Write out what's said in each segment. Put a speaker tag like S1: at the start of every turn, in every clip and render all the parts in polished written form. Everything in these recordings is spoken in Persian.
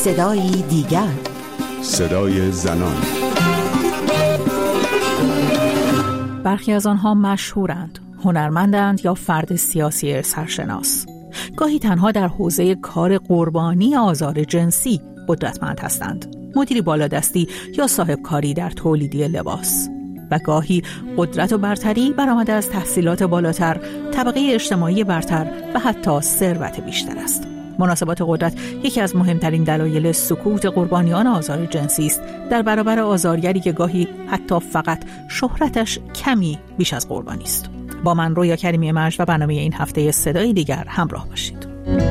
S1: صدای دیگر،
S2: صدای زنان.
S3: برخی از آنها مشهورند، هنرمندند یا فرد سیاسی سرشناس. گاهی تنها در حوزه کار قربانی آزار جنسی قدرتمند هستند، مدیری بالادستی یا صاحب کاری در تولیدی لباس. و گاهی قدرت و برتری برآمده از تحصیلات بالاتر، طبقه اجتماعی برتر و حتی ثروت بیشتر است. مناسبات قدرت یکی از مهمترین دلایل سکوت قربانیان آزار جنسی است، در برابر آزارگری که گاهی حتی فقط شهرتش کمی بیش از قربانی است. با من رویا کریمی مرج و برنامه این هفته صدای دیگر همراه باشید.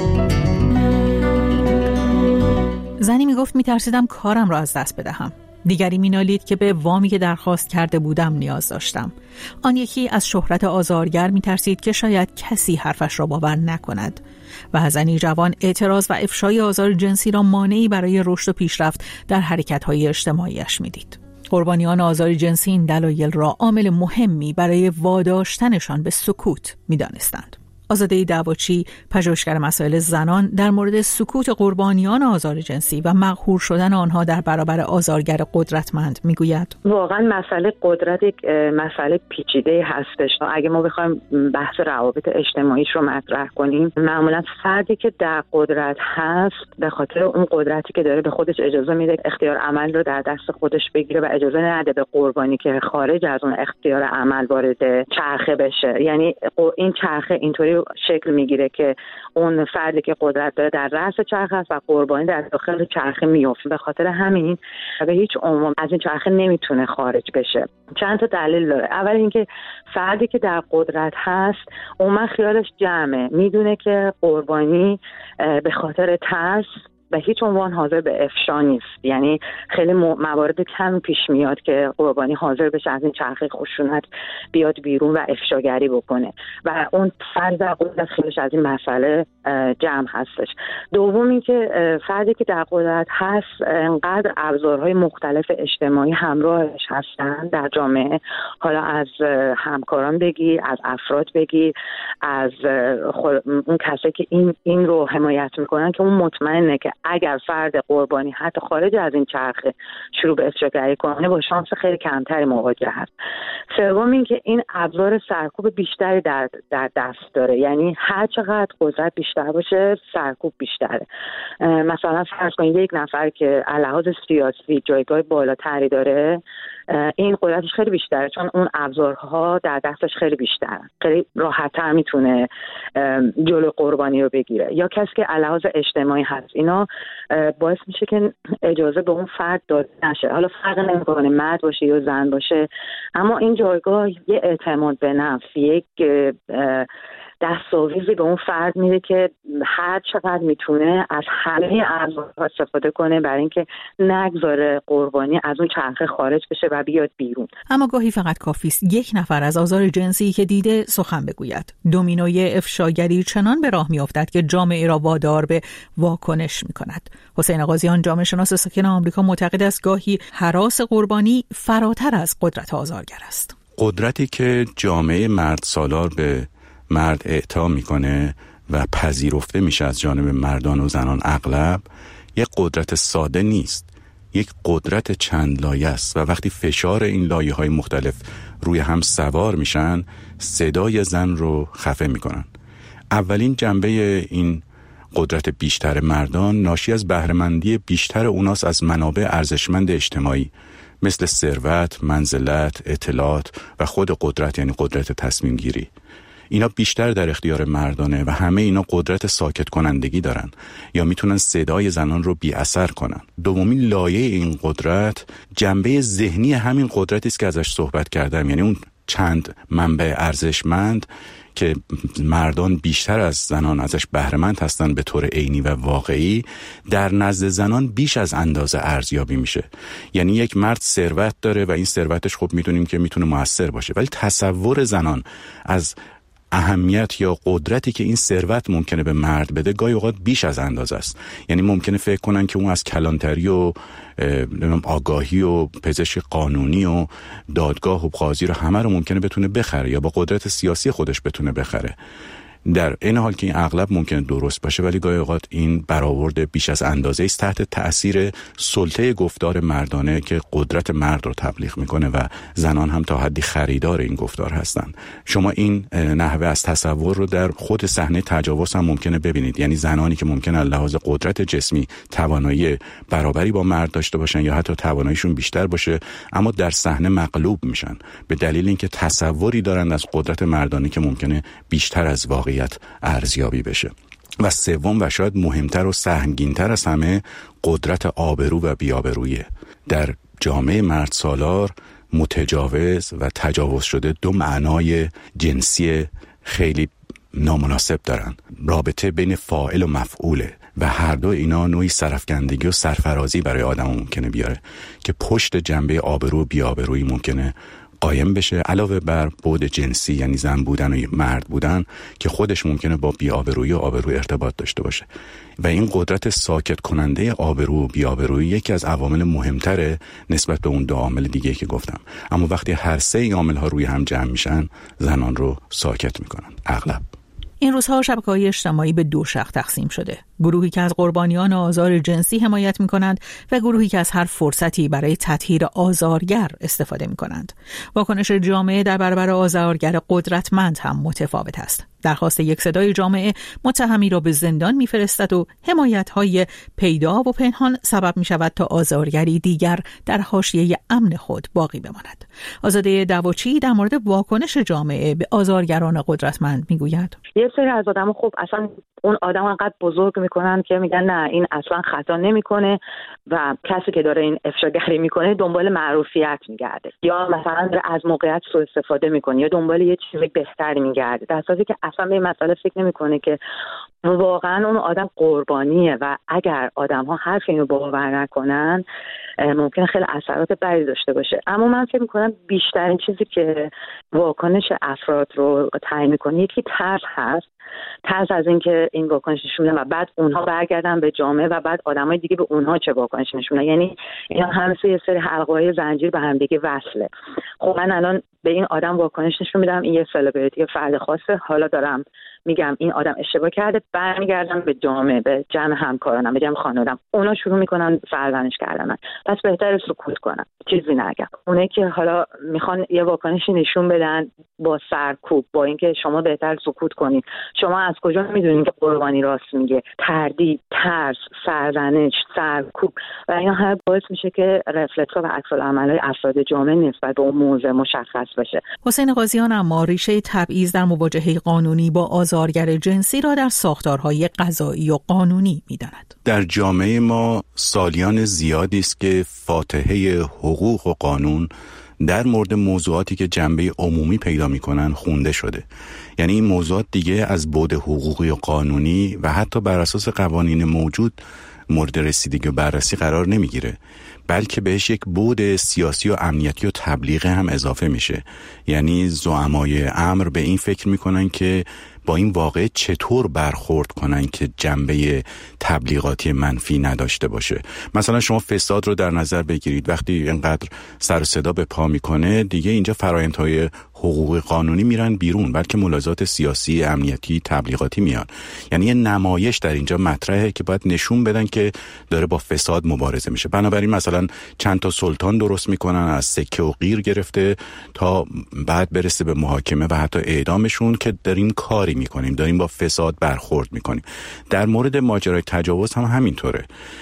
S3: زنی میگفت میترسیدم کارم را از دست بدهم. دیگری مینالید که به وامی که درخواست کرده بودم نیاز داشتم. آن یکی از شهرت آزارگر میترسید که شاید کسی حرفش را باور نکند. و زنی جوان اعتراض و افشای آزار جنسی را مانعی برای رشد و پیشرفت در حرکت‌های اجتماعیش میدید. قربانیان آزار جنسی این دلایل را عامل مهمی برای واداشتنشان به سکوت می‌دانستند. آزاده دعواچی، پژوهشگر مسائل زنان، در مورد سکوت قربانیان آزار جنسی و مقهور شدن آنها در برابر آزارگر قدرتمند میگوید:
S4: واقعا مسئله قدرت یک مسئله پیچیده هستش. اگه ما بخوایم بحث روابط اجتماعیش رو مطرح کنیم، معمولا فردی که در قدرت هست به خاطر اون قدرتی که داره به خودش اجازه میده اختیار عمل رو در دست خودش بگیره و اجازه نده به قربانی که خارج از اون اختیار عمل وارد چرخه بشه. یعنی این چرخه اینطوری شکل میگیره که اون فردی که قدرت داره در رأس چرخه است و قربانی در داخل چرخه میفته. به خاطر همین به هیچ عنوان از این چرخه نمیتونه خارج بشه. چند تا دلیل داره. اول اینکه فردی که در قدرت هست اون خیالش جمعه، میدونه که قربانی به خاطر ترس به هیچ عنوان حاضر به افشا نیست. یعنی خیلی موارد کم پیش میاد که قربانی حاضر بشه از این چرخه خشونت بیاد بیرون و افشاگری بکنه و اون فرد در قدرت خیلیش از این مسئله جمع هستش. دوم این که فردی که در قدرت هست انقدر ابزارهای مختلف اجتماعی همراهش هستن در جامعه، حالا از همکاران بگی، از افراد بگی، از اون کسی که این رو حمایت میکنن، که اون مطمئنه که اگر فرد قربانی حتی خارج از این چرخه شروع به افشاگری کنه با شانس خیلی کمتری مواجه هست. سوم این که این ابزار سرکوب بیشتری در دست داره. یعنی هر چقدر قدرت بیشتر باشه سرکوب بیشتره. مثلا فرض کنید یک نفر که لحاظ سیاسی جایگاه بالاتری داره، این قدرتش خیلی بیشتره چون اون ابزارها در دستش خیلی بیشتره، خیلی راحت‌تر میتونه جلو قربانی رو بگیره. یا کسی که لحاظ اجتماعی هست، اینا باعث میشه که اجازه به اون فرد داده نشه. حالا فرق نمیکنه مرد باشه یا زن باشه، اما این جایگاه یه اعتماد به نفس، یک دستاویزی به اون فرد میده که هر چقدر میتونه از همه ابزارها استفاده کنه برای اینکه نگذاره قربانی از اون چرخه خارج بشه و بیاد بیرون.
S3: اما گاهی فقط کافی است یک نفر از آزار جنسی که دیده سخن بگوید. دومینوی افشاگری چنان به راه میافتد که جامعه را وادار به واکنش میکند. حسین آغازیان، جامعه شناس ساکن آمریکا، معتقد است گاهی هراس قربانی فراتر از قدرت آزارگر است.
S2: قدرتی که جامعه مرد سالار به مرد اعطا میکنه و پذیرفته میشه از جانب مردان و زنان اغلب، یک قدرت ساده نیست، یک قدرت چند لایه است و وقتی فشار این لایه‌های مختلف روی هم سوار میشن صدای زن رو خفه میکنن. اولین جنبه این قدرت بیشتر مردان ناشی از بهره‌مندی بیشتر اوناست از منابع ارزشمند اجتماعی مثل ثروت، منزلت، اطلاعات و خود قدرت، یعنی قدرت تصمیم گیری. اینا بیشتر در اختیار مردانه و همه اینا قدرت ساکت کنندگی دارن یا میتونن صدای زنان رو بی اثر کنن. دومین لایه این قدرت جنبه ذهنی همین قدرتی است که ازش صحبت کردم، یعنی اون چند منبع ارزشمند که مردان بیشتر از زنان ازش بهره‌مند هستن به طور عینی و واقعی، در نزد زنان بیش از اندازه ارزیابی میشه. یعنی یک مرد ثروت داره و این ثروتش خب میدونیم که میتونه موثر باشه، ولی تصور زنان از اهمیت یا قدرتی که این ثروت ممکنه به مرد بده گاهی اوقات بیش از اندازه است. یعنی ممکنه فکر کنن که اون از کلانتری و آگاهی و پزشک قانونی و دادگاه و قاضی رو همه رو ممکنه بتونه بخره یا با قدرت سیاسی خودش بتونه بخره. در این حال که این اغلب ممکنه درست باشه، ولی گاهی اوقات این برآورد بیش از اندازه است تحت تأثیر سلطه گفتار مردانه که قدرت مرد رو تبلیغ میکنه و زنان هم تا حدی خریدار این گفتار هستن. شما این نحوه از تصور رو در خود صحنه تجاوز هم ممکنه ببینید، یعنی زنانی که ممکنه از لحاظ قدرت جسمی توانایی برابری با مرد داشته باشن یا حتی تواناییشون بیشتر باشه، اما در صحنه مغلوب میشن به دلیل اینکه تصوری دارند از قدرت مردانه که ممکنه بیشتر از واقعیت ارزیابی بشه. و سوم و شاید مهمتر و سهمگین‌تر از همه قدرت آبرو و بی‌آبرویی. در جامعه مرد سالار متجاوز و تجاوز شده دو معنای جنسی خیلی نامناسب دارن. رابطه بین فاعل و مفعوله و هر دو اینا نوعی سرفکندگی و سرفرازی برای آدم ممکنه بیاره که پشت جنبه آبرو و بی‌آبرویی ممکنه قایم بشه، علاوه بر بعد جنسی یعنی زن بودن و مرد بودن که خودش ممکنه با بی‌آبرویی و آبرو ارتباط داشته باشه. و این قدرت ساکت کننده آبرو و بی‌آبرویی یکی از عوامل مهمتره نسبت به اون دو عامل دیگه که گفتم. اما وقتی هر سه این عامل‌ها روی هم جمع میشن، زنان رو ساکت میکنن اغلب.
S3: این روزها شبکه‌های اجتماعی به دو شاخ تقسیم شده. گروهی که از قربانیان آزار جنسی حمایت می‌کنند و گروهی که از هر فرصتی برای تطهیر آزارگر استفاده می‌کنند. واکنش جامعه در برابر آزارگر قدرتمند هم متفاوت است. درخواست یک صدای جامعه متهمی را به زندان می‌فرستد و حمایت‌های پیدا و پنهان سبب می‌شود تا آزارگری دیگر در حاشیه امن خود باقی بماند. آزاده دواچی در مورد واکنش جامعه به آزارگران قدرتمند می‌گوید:
S4: یه سری از آدم‌ها خب اصلا اون آدم انقدر بزرگ میکنن که میگن نه این اصلا خطا نمیکنه و کسی که داره این افشاگری میکنه دنبال معروفیت میگرده یا مثلا داره از موقعیت سوء استفاده میکنه یا دنبال یه چیز بهتری میگرده، در حالی که اصلا به این مسئله فکر نمیکنه که واقعا اون آدم قربانیه و اگر آدم‌ها حرف اینو باور نکنن ممکنه خیلی اثرات بدی داشته باشه. اما من فکر میکنم بیشترین چیزی که واکنش افراد رو تعیین میکنه یکی ترس هست. ترس از اینکه این واکنش نشون بدن و بعد اونها برگردن به جامعه و بعد آدمای دیگه به اونها چه واکنش نشون بدن. یعنی اینا همه یه سری حلقه‌های زنجیر به هم دیگه وصله. خب من الان به این آدم واکنش نشون میدم، این یه سلبریتی فرد خاصه، حالا دارم میگم این آدم اشتباه کرده، برمیگردم به جامعه، به جمع همکارانم، به جمع خانواده‌ام، اونا شروع میکنن سرزنش کردن. پس بهتره سکوت کنم، چیزی نگم. اونایی که حالا میخوان یه واکنشی نشون بدن با سرکوب، با اینکه شما بهتر سکوت کنید. شما از کجا میدونید که قربانی راست میگه؟ تردید، ترس، سرزنش، سرکوب و اینا هر باعث میشه که رفلکس‌ها و عکس‌العمل‌های افراد جامعه نسبت به اون موضوع مشخص بشه.
S3: حسین قاضیان اما ریشه تبعیض در مواجهه قانونی با آزارگر جنسی را در ساختارهای قضایی و قانونی می‌داند.
S2: در جامعه ما سالیان زیادی است که فاتحه حقوق و قانون در مورد موضوعاتی که جنبه عمومی پیدا می‌کنن خونده شده. یعنی این موضوعات دیگه از بعد حقوقی و قانونی و حتی بر اساس قوانین موجود مورد رسیدگی و بررسی قرار نمیگیره، بلکه بهش یک بعد سیاسی و امنیتی و تبلیغی هم اضافه میشه. یعنی زعمای امر به این فکر میکنن که با این واقعه چطور برخورد کنن که جنبه تبلیغاتی منفی نداشته باشه. مثلا شما فساد رو در نظر بگیرید، وقتی اینقدر سر و صدا به پا میکنه دیگه اینجا فرآیندهای حقوق قانونی میرن بیرون، بلکه ملاحظات سیاسی، امنیتی، تبلیغاتی میان. یعنی یه نمایش در اینجا مطرحه که باید نشون بدن که داره با فساد مبارزه میشه. بنابراین مثلا چند تا سلطان درست میکنن، از سکه و قیر گرفته تا بعد برسه به محاکمه و حتی اعدامشون که داریم کاری میکنیم، داریم با فساد برخورد میکنیم. در مورد ماجرای تجاوز هم همینطوره.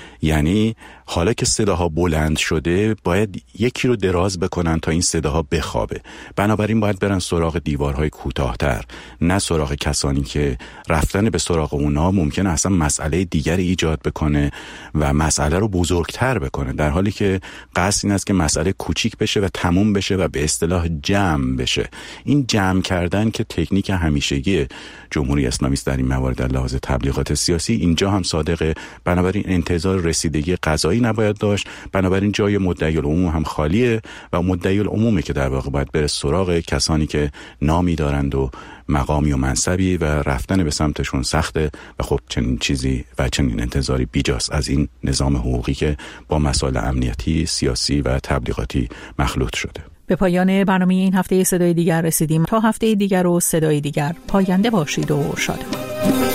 S2: یعنی حالا که صداها بلند شده باید یکی رو دراز بکنن تا این صداها بخوابه. بنابراین باید برن سراغ دیوارهای کوتاه‌تر، نه سراغ کسانی که رفتن به سراغ اونا ممکنه اصلا مسئله دیگری ایجاد بکنه و مسئله رو بزرگتر بکنه، در حالی که قصد این است که مسئله کوچیک بشه و تموم بشه و به اصطلاح جمع بشه. این جمع کردن که تکنیک همیشگی جمهوری اسلامی است در این موارد در لحاظ تبلیغات سیاسی، اینجا هم صادقه. بنابراین انتظار رسیدگی قضایی نباید داشت. بنابراین جای مدعی العموم هم خالیه و مدعی العمومه که در واقع باید بره سراغ کسانی که نامی دارند و مقامی و منصبی و رفتن به سمتشون سخته و خب چنین چیزی و چنین انتظاری بیجاست از این نظام حقوقی که با مسائل امنیتی، سیاسی و تبلیغاتی مخلوط شده.
S3: به پایان برنامه این هفته صدای دیگر رسیدیم. تا هفته دیگر و صدای دیگر پاینده باشید و شاد.